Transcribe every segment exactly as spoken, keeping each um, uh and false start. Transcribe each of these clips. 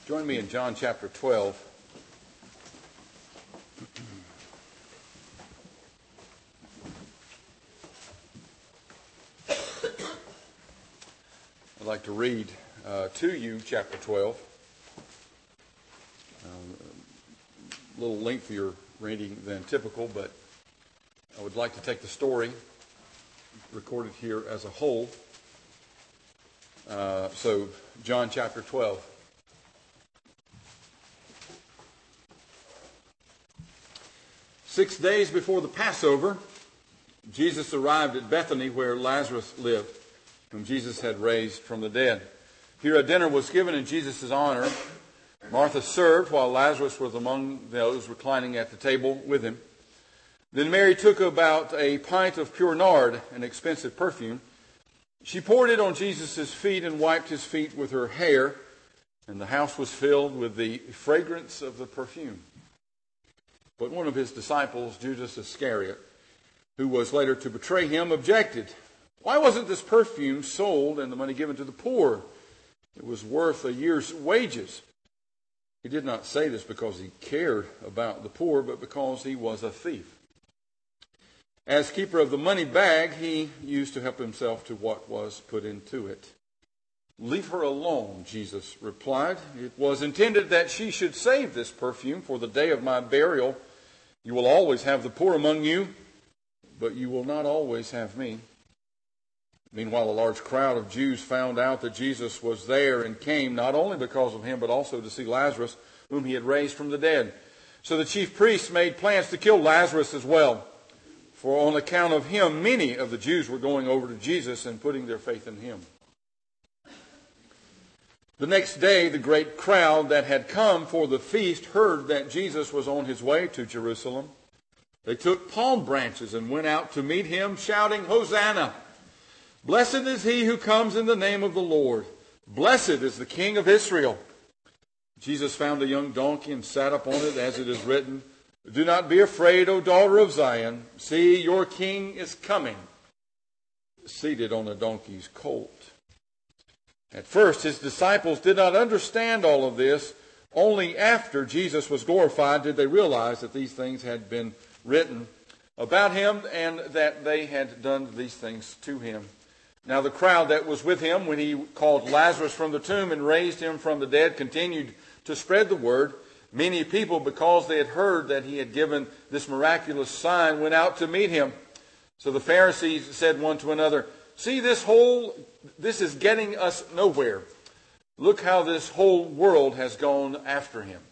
Join me in John chapter twelve. I'd like to read uh, to you chapter twelve. Um, a little lengthier reading than typical, but I would like to take the story recorded here as a whole. Uh, so, John chapter twelve. Six days before the Passover, Jesus arrived at Bethany where Lazarus lived, whom Jesus had raised from the dead. Here a dinner was given in Jesus' honor. Martha served while Lazarus was among those reclining at the table with him. Then Mary took about a pint of pure nard, an expensive perfume. She poured it on Jesus' feet and wiped his feet with her hair, and the house was filled with the fragrance of the perfume. But one of his disciples, Judas Iscariot, who was later to betray him, objected. Why wasn't this perfume sold and the money given to the poor? It was worth a year's wages. He did not say this because he cared about the poor, but because he was a thief. As keeper of the money bag, he used to help himself to what was put into it. Leave her alone, Jesus replied. It was intended that she should save this perfume for the day of my burial. You will always have the poor among you, but you will not always have me. Meanwhile, a large crowd of Jews found out that Jesus was there and came not only because of him, but also to see Lazarus, whom he had raised from the dead. So the chief priests made plans to kill Lazarus as well. For on account of him, many of the Jews were going over to Jesus and putting their faith in him. The next day, the great crowd that had come for the feast heard that Jesus was on his way to Jerusalem. They took palm branches and went out to meet him, shouting, Hosanna! Blessed is he who comes in the name of the Lord. Blessed is the King of Israel. Jesus found a young donkey and sat upon it, as it is written, Do not be afraid, O daughter of Zion. See, your king is coming, seated on a donkey's colt. At first, his disciples did not understand all of this. Only after Jesus was glorified did they realize that these things had been written about him and that they had done these things to him. Now the crowd that was with him when he called Lazarus from the tomb and raised him from the dead continued to spread the word. Many people, because they had heard that he had given this miraculous sign, went out to meet him. So the Pharisees said one to another, See, this whole, this is getting us nowhere. Look how this whole world has gone after him.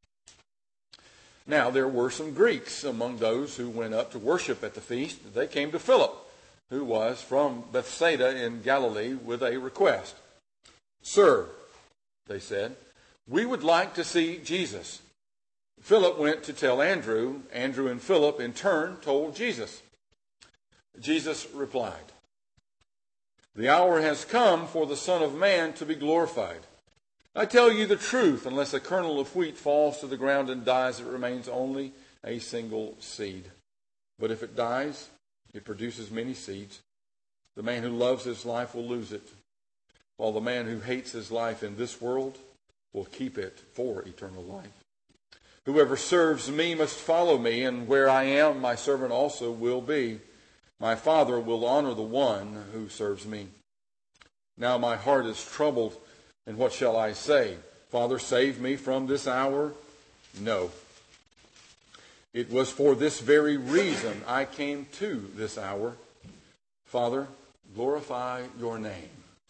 Now there were some Greeks among those who went up to worship at the feast. They came to Philip, who was from Bethsaida in Galilee, with a request. Sir, they said, we would like to see Jesus. Philip went to tell Andrew. Andrew and Philip in turn told Jesus. Jesus replied, The hour has come for the Son of Man to be glorified. I tell you the truth, unless a kernel of wheat falls to the ground and dies, it remains only a single seed. But if it dies, it produces many seeds. The man who loves his life will lose it, while the man who hates his life in this world will keep it for eternal life. Whoever serves me must follow me, and where I am, my servant also will be. My Father will honor the one who serves me. Now my heart is troubled, and what shall I say? Father, save me from this hour? No. It was for this very reason I came to this hour. Father, glorify your name.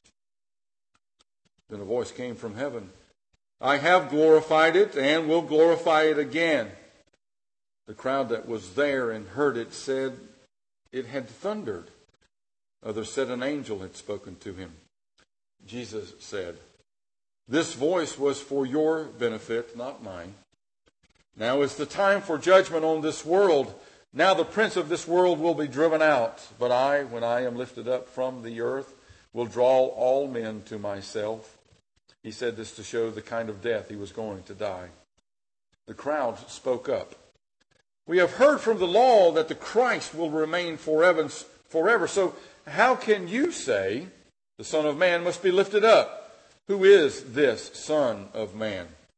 Then a voice came from heaven. I have glorified it and will glorify it again. The crowd that was there and heard it said it had thundered. Others said an angel had spoken to him. Jesus said, This voice was for your benefit, not mine. Now is the time for judgment on this world. Now the prince of this world will be driven out. But I, when I am lifted up from the earth, will draw all men to myself. He said this to show the kind of death he was going to die. The crowd spoke up. We have heard from the law that the Christ will remain forever. forever. So how can you say the Son of Man must be lifted up? Who is this Son of Man?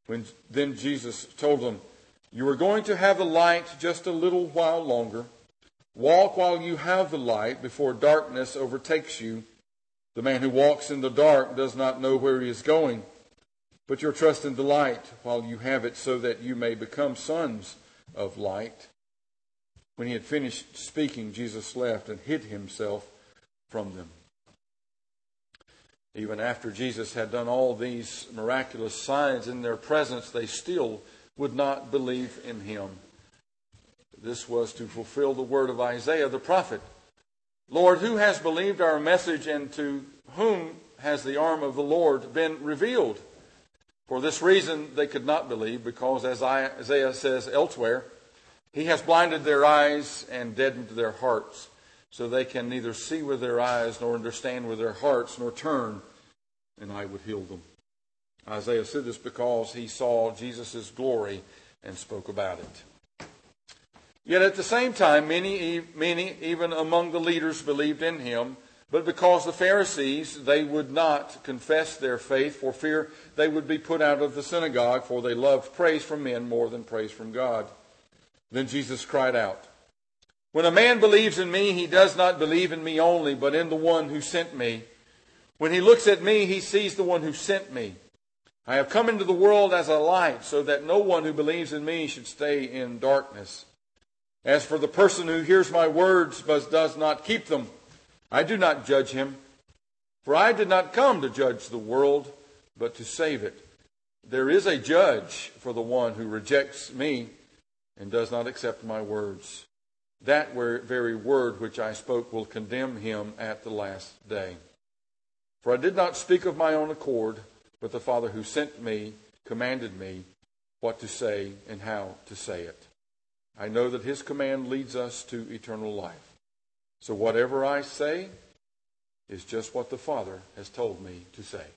When then Jesus told them, "You are going to have the light just a little while longer. Walk while you have the light before darkness overtakes you. The man who walks in the dark does not know where he is going. Put your trust in the light while you have it, so that you may become sons of light." When he had finished speaking, Jesus left and hid himself from them. Even after Jesus had done all these miraculous signs in their presence, they still would not believe in him. This was to fulfill the word of Isaiah the prophet. "Lord, who has believed our message, and to whom has the arm of the Lord been revealed?" For this reason they could not believe, because as Isaiah says elsewhere, "He has blinded their eyes and deadened their hearts, so they can neither see with their eyes nor understand with their hearts, nor turn, and I would heal them." Isaiah said this because he saw Jesus' glory and spoke about it. Yet at the same time, many, many, even among the leaders, believed in him. But because the Pharisees, they would not confess their faith for fear they would be put out of the synagogue, for they loved praise from men more than praise from God. Then Jesus cried out, "When a man believes in me, he does not believe in me only, but in the one who sent me. When he looks at me, he sees the one who sent me. I have come into the world as a light, so that no one who believes in me should stay in darkness. As for the person who hears my words but does not keep them, I do not judge him. For I did not come to judge the world, but to save it. There is a judge for the one who rejects me and does not accept my words. That very word which I spoke will condemn him at the last day. For I did not speak of my own accord, but the Father who sent me commanded me what to say and how to say it. I know that his command leads us to eternal life. So whatever I say is just what the Father has told me to say."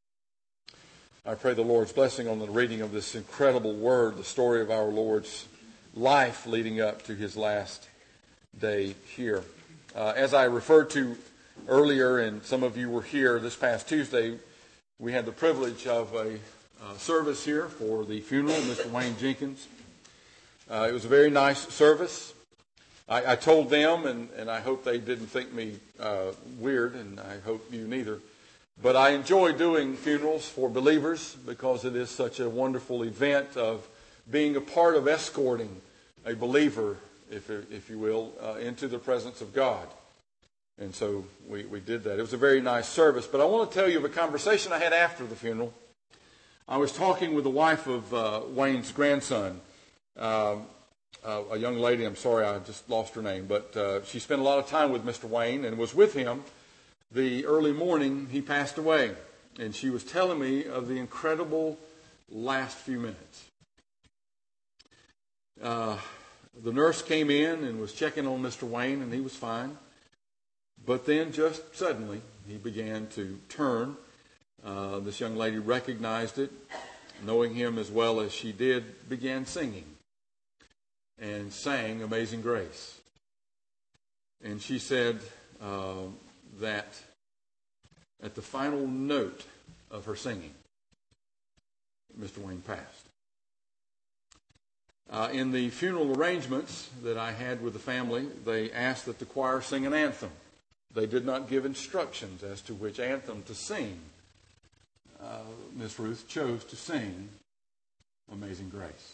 I pray the Lord's blessing on the reading of this incredible word, the story of our Lord's life leading up to his last day here. Uh, as I referred to earlier, and some of you were here this past Tuesday, we had the privilege of a uh, service here for the funeral of Mister Wayne Jenkins. Uh, it was a very nice service. I, I told them, and, and I hope they didn't think me uh, weird, and I hope you neither, but I enjoy doing funerals for believers because it is such a wonderful event of being a part of escorting a believer, if, if you will, uh, into the presence of God. And so we, we did that. It was a very nice service. But I want to tell you of a conversation I had after the funeral. I was talking with the wife of uh, Wayne's grandson, uh, uh, a young lady. I'm sorry, I just lost her name. But uh, she spent a lot of time with Mister Wayne and was with him the early morning he passed away. And she was telling me of the incredible last few minutes. Uh, the nurse came in and was checking on Mister Wayne, and he was fine. But then just suddenly, he began to turn. Uh, this young lady recognized it, knowing him as well as she did, began singing and sang Amazing Grace. And she said uh, that at the final note of her singing, Mister Wayne passed. Uh, in the funeral arrangements that I had with the family, they asked that the choir sing an anthem. They did not give instructions as to which anthem to sing. Uh, Miss Ruth chose to sing Amazing Grace.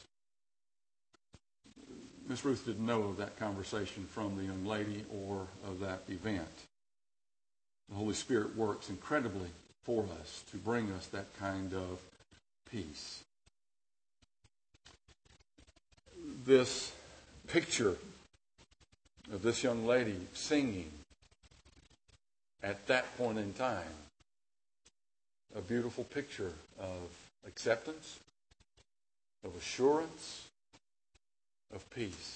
Miss Ruth didn't know of that conversation from the young lady or of that event. The Holy Spirit works incredibly for us to bring us that kind of peace. This picture of this young lady singing at that point in time, a beautiful picture of acceptance, of assurance, of peace.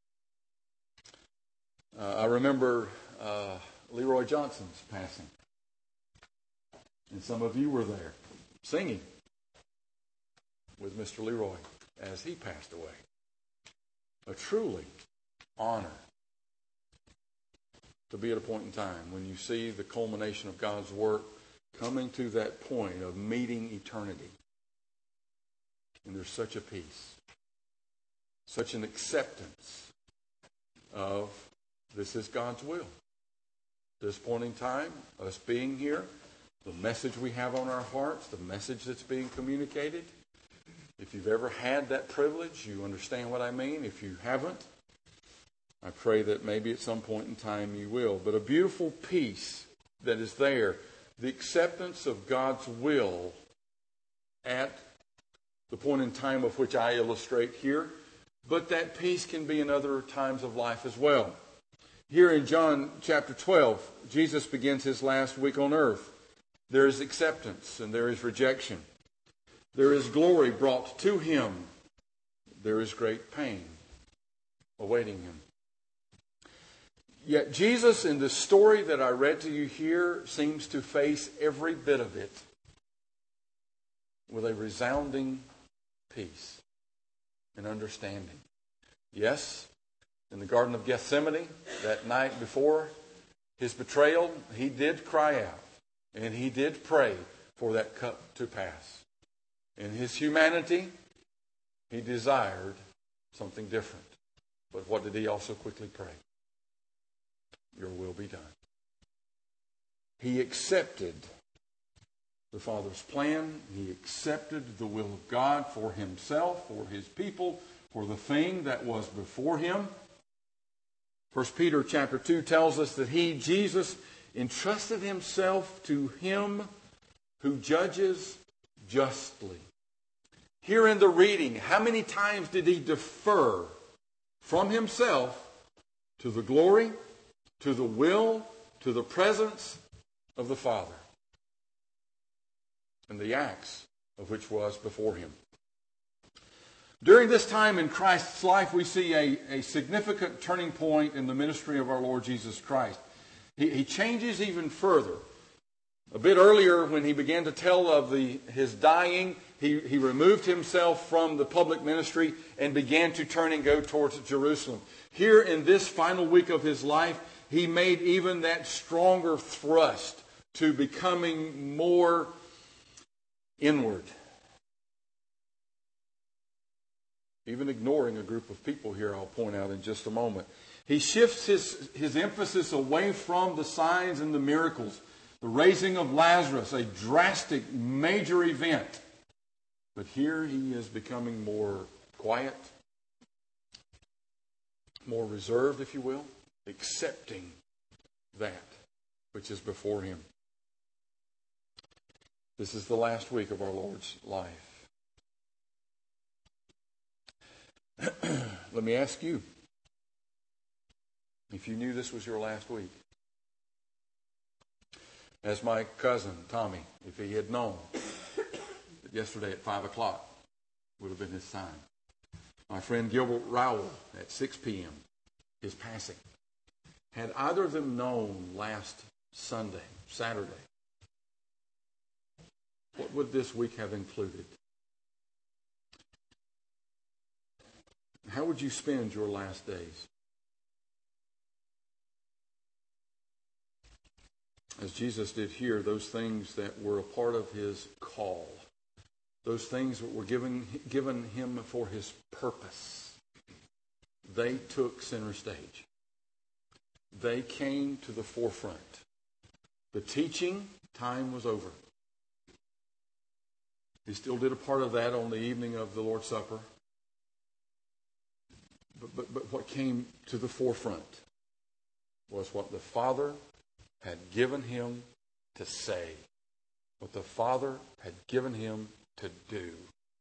Uh, I remember uh, Leroy Johnson's passing. And some of you were there singing with Mister Leroy as he passed away. A truly honor to be at a point in time when you see the culmination of God's work coming to that point of meeting eternity. And there's such a peace, such an acceptance of this is God's will. This point in time, us being here, the message we have on our hearts, the message that's being communicated. If you've ever had that privilege, you understand what I mean. If you haven't, I pray that maybe at some point in time you will. But a beautiful peace that is there, the acceptance of God's will at the point in time of which I illustrate here. But that peace can be in other times of life as well. Here in John chapter twelve, Jesus begins his last week on earth. There is acceptance and there is rejection. There is glory brought to him. There is great pain awaiting him. Yet Jesus, in the story that I read to you here, seems to face every bit of it with a resounding peace and understanding. Yes, in the Garden of Gethsemane, that night before his betrayal, he did cry out and he did pray for that cup to pass. In his humanity, he desired something different. But what did he also quickly pray? Your will be done. He accepted the Father's plan. He accepted the will of God for himself, for his people, for the thing that was before him. First Peter chapter two tells us that he, Jesus, entrusted himself to him who judges justly. Here in the reading, how many times did he defer from himself to the glory, to the will, to the presence of the Father, and the acts of which was before him? During this time in Christ's life, we see a, a significant turning point in the ministry of our Lord Jesus Christ. He, he changes even further. A bit earlier, when he began to tell of the, his dying, he, he removed himself from the public ministry and began to turn and go towards Jerusalem. Here in this final week of his life, he made even that stronger thrust to becoming more inward. Even ignoring a group of people here, I'll point out in just a moment. He shifts his, his emphasis away from the signs and the miracles. The raising of Lazarus, a drastic, major event. But here he is becoming more quiet, more reserved, if you will, accepting that which is before him. This is the last week of our Lord's life. Let me ask you, if you knew this was your last week, as my cousin Tommy, if he had known that yesterday at five o'clock would have been his time. My friend Gilbert Rowell at six p.m., his passing. Had either of them known last Sunday, Saturday, what would this week have included? How would you spend your last days? As Jesus did here, those things that were a part of his call, those things that were given, given him for his purpose, they took center stage. They came to the forefront. The teaching time was over. He still did a part of that on the evening of the Lord's Supper. But, but, but what came to the forefront was what the Father had given him to say, what the Father had given him to do.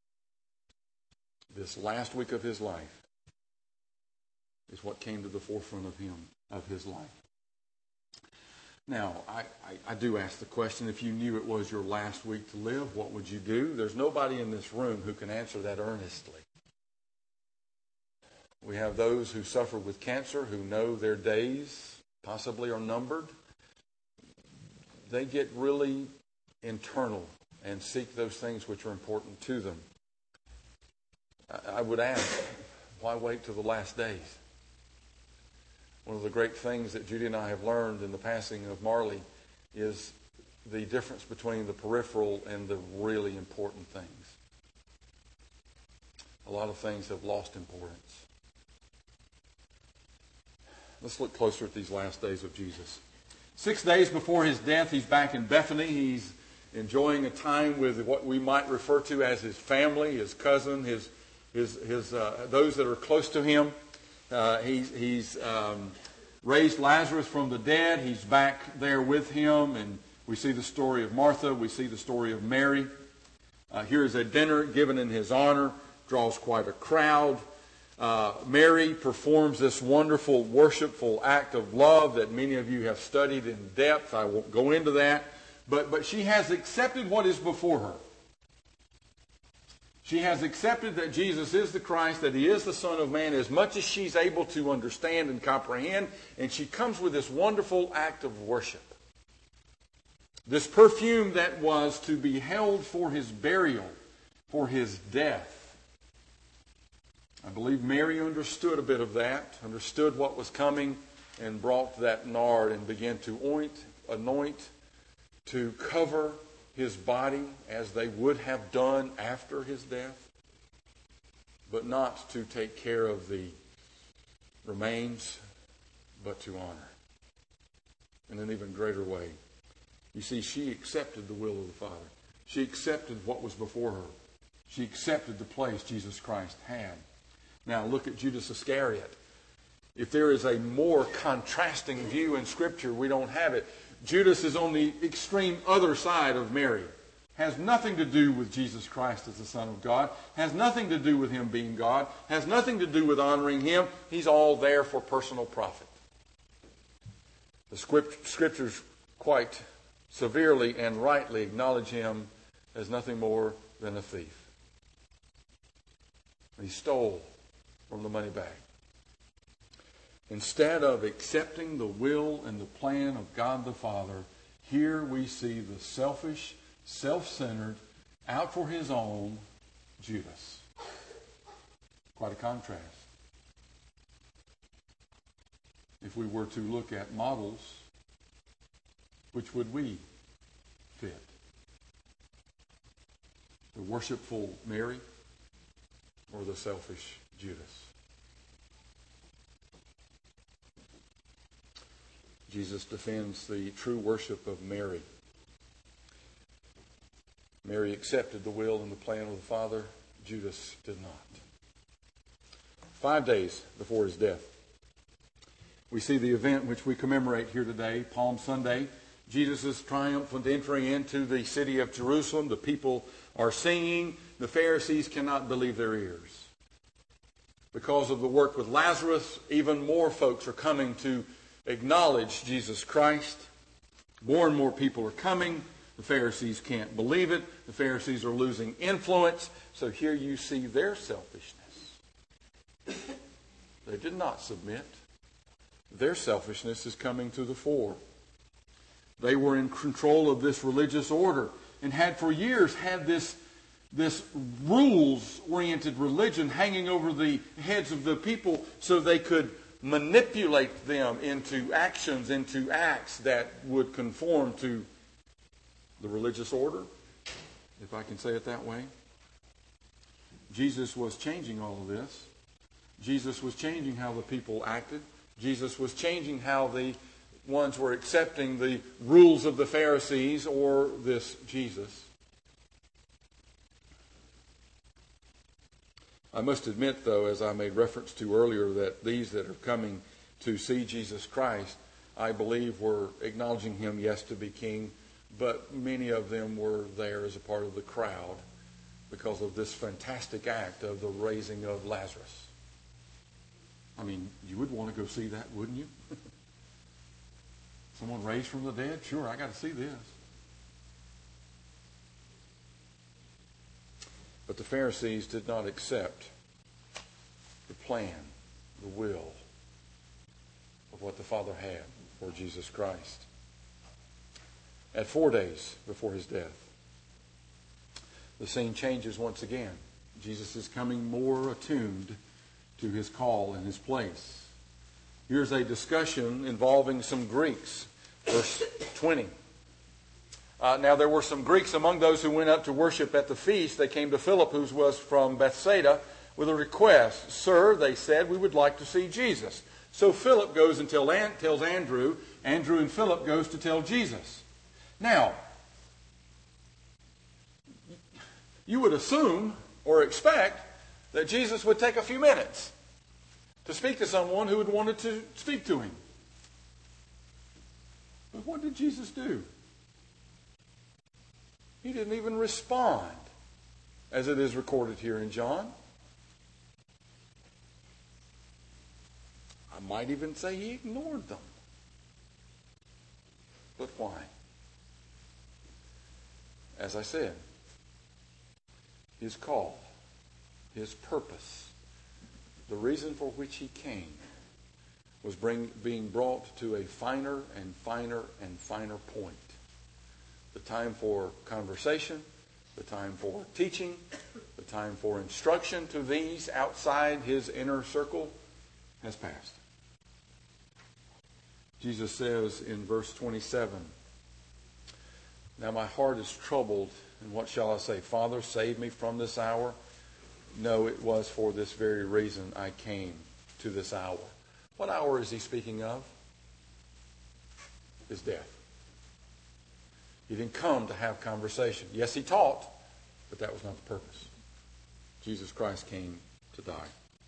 This last week of his life is what came to the forefront of him, of his life. Now, I, I, I do ask the question, if you knew it was your last week to live, what would you do? There's nobody in this room who can answer that earnestly. We have those who suffer with cancer, who know their days possibly are numbered. They get really internal and seek those things which are important to them. I, I would ask, why wait till the last days? One of the great things that Judy and I have learned in the passing of Marley is the difference between the peripheral and the really important things. a lot of things have lost importance. Let's look closer at these last days of Jesus. Six days before his death, he's back in Bethany. He's enjoying a time with what we might refer to as his family, his cousin, his his his uh, those that are close to him. Uh, he's he's um, raised Lazarus from the dead. He's back there with him, and we see the story of Martha. We see the story of Mary. Uh, here is a dinner given in his honor. Draws quite a crowd. Uh, Mary performs this wonderful, worshipful act of love that many of you have studied in depth. I won't go into that. But, but she has accepted what is before her. She has accepted that Jesus is the Christ, that he is the Son of Man, as much as she's able to understand and comprehend. And she comes with this wonderful act of worship. This perfume that was to be held for his burial, for his death. I believe Mary understood a bit of that, understood what was coming, and brought that nard and began to oint, anoint, to cover his body as they would have done after his death, but not to take care of the remains, but to honor in an even greater way. You see, she accepted the will of the Father. She accepted what was before her. She accepted the place Jesus Christ had. Now look at Judas Iscariot. If there is a more contrasting view in Scripture, we don't have it. Judas is on the extreme other side of Mary. Has nothing to do with Jesus Christ as the Son of God. Has nothing to do with him being God. Has nothing to do with honoring him. He's all there for personal profit. The Scriptures quite severely and rightly acknowledge him as nothing more than a thief. He stole from the money bag. Instead of accepting the will and the plan of God the Father, here we see the selfish, self-centered, out for his own Judas. Quite a contrast. If we were to look at models, which would we fit? The worshipful Mary or the selfish Judas? Jesus defends the true worship of Mary. Mary accepted the will and the plan of the Father. Judas did not. Five days before his death, we see the event which we commemorate here today, Palm Sunday. Jesus' triumphant entry into the city of Jerusalem. The people are singing. The Pharisees cannot believe their ears. Because of the work with Lazarus, even more folks are coming to acknowledge Jesus Christ. More and more people are coming. The Pharisees can't believe it. The Pharisees are losing influence. So here you see their selfishness. They did not submit. Their selfishness is coming to the fore. They were in control of this religious order and had for years had this, this rules-oriented religion hanging over the heads of the people so they could manipulate them into actions, into acts that would conform to the religious order, if I can say it that way. Jesus was changing all of this. Jesus was changing how the people acted. Jesus was changing how the ones were accepting the rules of the Pharisees or this Jesus. I must admit, though, as I made reference to earlier, that these that are coming to see Jesus Christ, I believe were acknowledging him, yes, to be king, but many of them were there as a part of the crowd because of this fantastic act of the raising of Lazarus. I mean, you would want to go see that, wouldn't you? Someone raised from the dead? Sure, I got to see this. But the Pharisees did not accept the plan, the will of what the Father had for Jesus Christ. At four days before his death, the scene changes once again. Jesus is coming more attuned to his call and his place. Here's a discussion involving some Greeks. Verse twenty. Uh, now there were some Greeks among those who went up to worship at the feast. They came to Philip, who was from Bethsaida, with a request. Sir, they said, we would like to see Jesus. So Philip goes and tell, tells Andrew. Andrew and Philip goes to tell Jesus. Now, you would assume or expect that Jesus would take a few minutes to speak to someone who had wanted to speak to him. But what did Jesus do? He didn't even respond, as it is recorded here in John. I might even say he ignored them. But why? As I said, his call, his purpose, the reason for which he came was bring, being brought to a finer and finer and finer point. The time for conversation, the time for teaching, the time for instruction to these outside his inner circle has passed. Jesus says in verse twenty-seven, now my heart is troubled, and what shall I say? Father, save me from this hour. No, it was for this very reason I came to this hour. What hour is he speaking of? His death. He didn't come to have conversation. Yes, he taught, but that was not the purpose. Jesus Christ came to die.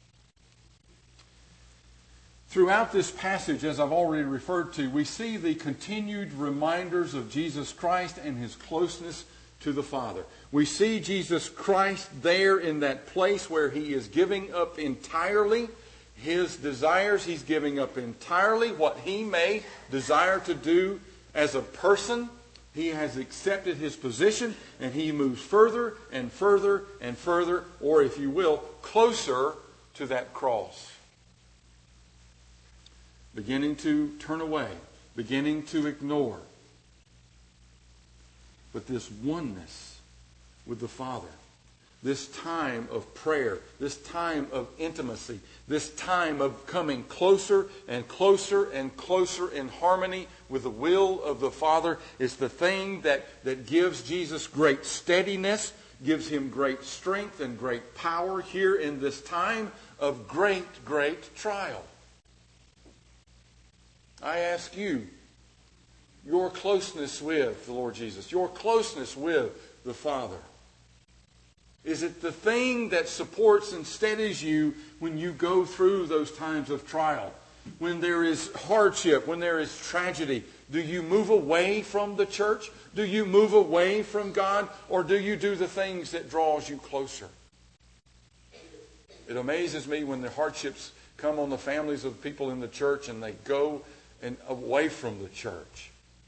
Throughout this passage, as I've already referred to, we see the continued reminders of Jesus Christ and his closeness to the Father. We see Jesus Christ there in that place where he is giving up entirely his desires. He's giving up entirely what he may desire to do as a person. He has accepted his position, and he moves further and further and further, or if you will, closer to that cross. Beginning to turn away, beginning to ignore. But this oneness with the Father, this time of prayer, this time of intimacy, this time of coming closer and closer and closer in harmony with the will of the Father is the thing that, that gives Jesus great steadiness, gives him great strength and great power here in this time of great, great trial. I ask you, your closeness with the Lord Jesus, your closeness with the Father, is it the thing that supports and steadies you when you go through those times of trial? When there is hardship, when there is tragedy, do you move away from the church? Do you move away from God? Or do you do the things that draws you closer? It amazes me when the hardships come on the families of people in the church and they go and away from the church.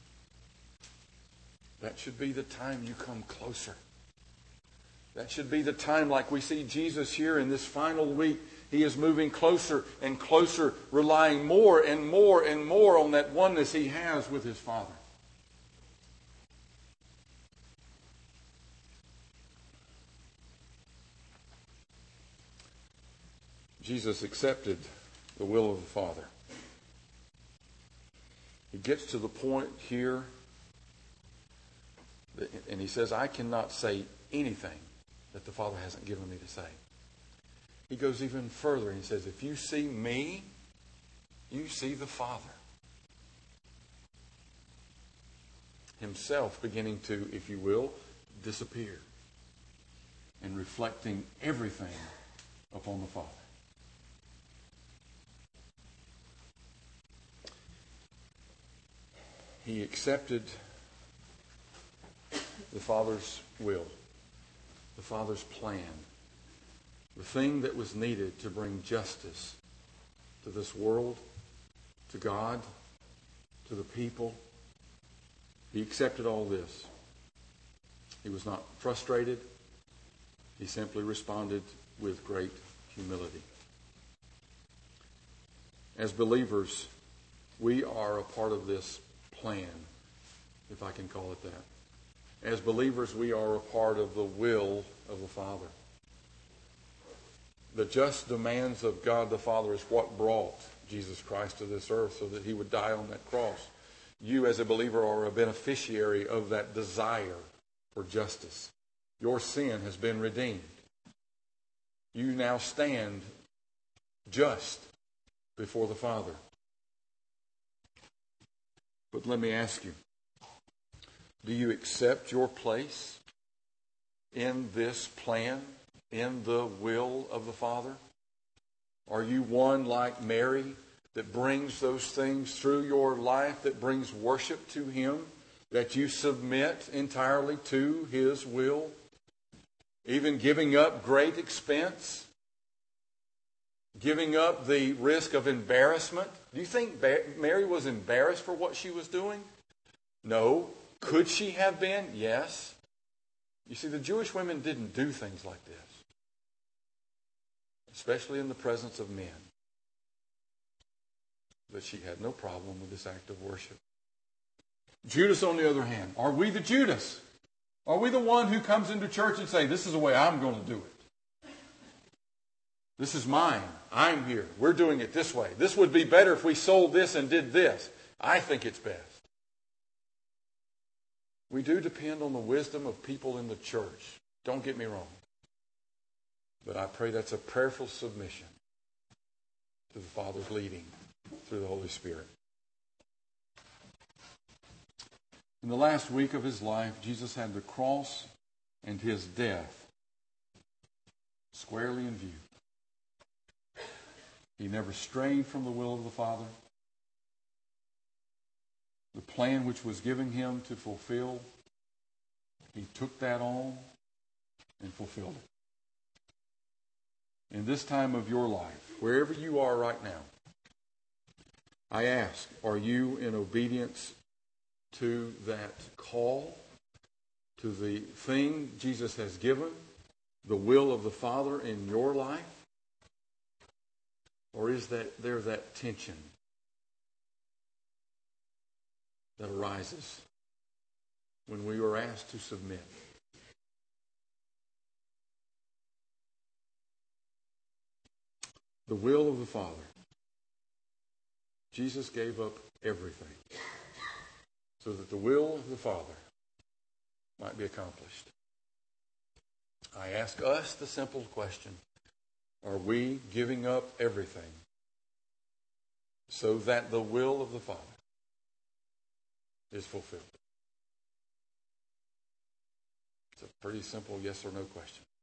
That should be the time you come closer. That should be the time, like we see Jesus here in this final week. He is moving closer and closer, relying more and more and more on that oneness he has with his Father. Jesus accepted the will of the Father. He gets to the point here, and he says, I cannot say anything that the Father hasn't given me to say. He goes even further and he says, if you see me, you see the Father. Himself beginning to, if you will, disappear and reflecting everything upon the Father. He accepted the Father's will, the Father's plan, the thing that was needed to bring justice to this world, to God, to the people. He accepted all this. He was not frustrated. He simply responded with great humility. As believers, we are a part of this plan, if I can call it that. As believers, we are a part of the will of the Father. The just demands of God the Father is what brought Jesus Christ to this earth so that he would die on that cross. You as a believer are a beneficiary of that desire for justice. Your sin has been redeemed. you now stand just before the Father. But let me ask you, do you accept your place in this plan, in the will of the Father? Are you one like Mary that brings those things through your life, that brings worship to Him, that you submit entirely to His will, even giving up great expense, giving up the risk of embarrassment? Do you think Mary was embarrassed for what she was doing? No. Could she have been? Yes. You see, the Jewish women didn't do things like this, especially in the presence of men. But she had no problem with this act of worship. Judas, on the other hand, are we the Judas? Are we the one who comes into church and say, this is the way I'm going to do it? This is mine. I'm here. We're doing it this way. This would be better if we sold this and did this. I think it's best. We do depend on the wisdom of people in the church. Don't get me wrong. But I pray that's a prayerful submission to the Father's leading through the Holy Spirit. In the last week of his life, Jesus had the cross and his death squarely in view. He never strayed from the will of the Father. The plan which was given him to fulfill, he took that on and fulfilled it. In this time of your life, wherever you are right now, I ask, are you in obedience to that call, to the thing Jesus has given, the will of the Father in your life? Or is that there that tension that arises when we are asked to submit? The will of the Father. Jesus gave up everything so that the will of the Father might be accomplished. I ask us the simple question, are we giving up everything so that the will of the Father is fulfilled? It's a pretty simple yes or no question.